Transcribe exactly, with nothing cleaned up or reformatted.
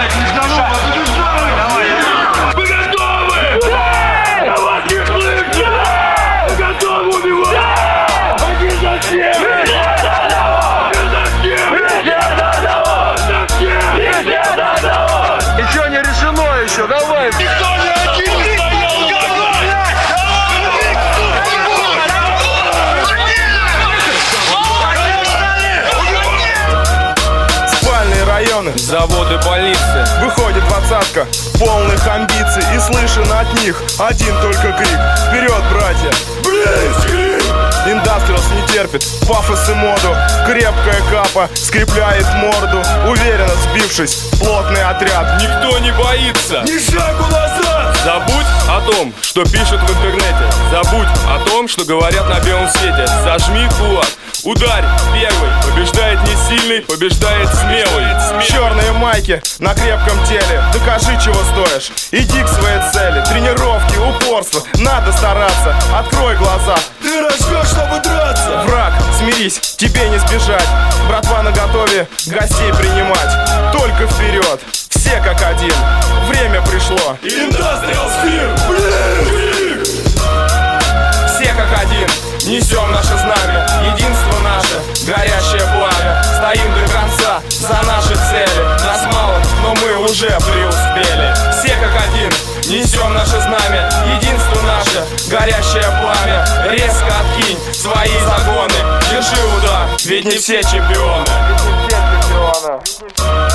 Вы готовы? Да! Я вас не слышу! Вы готовы убивать? Да! Один за всех! Везде до одного! Один за всех! Везде до одного! За всех! Везде до одного! Ничего не решено еще, давай! Никто не один не стоял на ногах! Спальные районы, Заводы, полиция. выходит двадцатка полных амбиций, и слышен от них один только крик: вперед, братья! Близкий! Индастриалс не терпит пафос и моду. Крепкая капа скрепляет морду. Уверенно сбившись, плотный отряд. Никто не боится. Ни шагу назад! Забудь о том, что пишут в интернете. Забудь о том, что говорят на белом свете. Зажми кулак, ударь первый. Побеждает не сильный, побеждает смелый. Черные майки на крепком теле. Докажи, чего стоишь. Иди к своей цели. Тренировки, упорство. Надо стараться. Открой глаза. Ты рожден, чтобы драться! Враг, смирись, тебе не сбежать. Братва наготове гостей принимать. Только вперед, все как один. Время пришло. Индастриал Сфир! Блин! Все как один, несем наше знамя. Единство наше, горящее пламя. Стоим до конца за наши цели. Нас мало, но мы уже преуспели. Все как один, несем наше знамя. Единство наше, горящее пламя. Резко откинь свои загоны. Держи удар, ведь не все чемпионы. Ведь не все чемпионы.